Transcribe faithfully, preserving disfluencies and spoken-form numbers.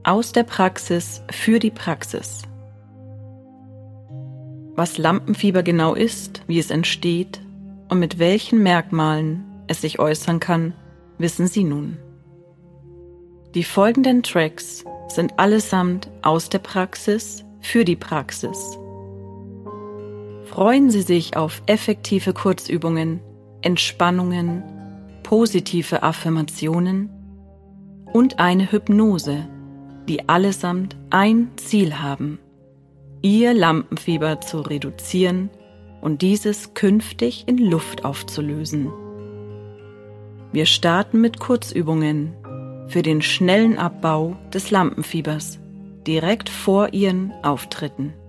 Aus der Praxis für die Praxis. Was Lampenfieber genau ist, wie es entsteht und mit welchen Merkmalen es sich äußern kann, wissen Sie nun. Die folgenden Tracks sind allesamt aus der Praxis für die Praxis. Freuen Sie sich auf effektive Kurzübungen, Entspannungen, positive Affirmationen und eine Hypnose, die allesamt ein Ziel haben: Ihr Lampenfieber zu reduzieren und dieses künftig in Luft aufzulösen. Wir starten mit Kurzübungen für den schnellen Abbau des Lampenfiebers direkt vor Ihren Auftritten.